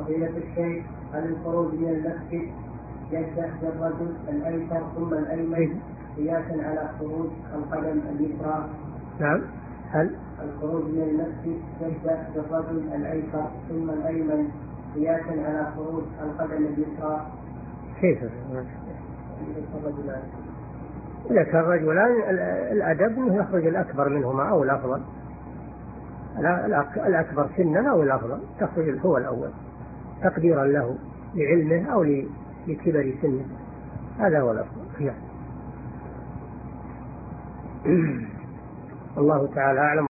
فضيلة الشيخ، هل الخروج من المسجد يبدأ بالرجل الأيسر ثم الأيمن قياسا على خروج القدم اليسرى؟ نعم. هل الخروج من المسجد يبدأ بالرجل الأيسر ثم الأيمن قياسا على خروج القدم اليسرى؟ كيف؟ إذا كان رجلان الأدب أنه يخرج الأكبر منهما أو الأفضل، الأكبر سنا أو الأفضل تخرج هو الأول تقديرا له لعلمه أو لكبر سنه، هذا هو الأفضل. الله تعالى أعلم.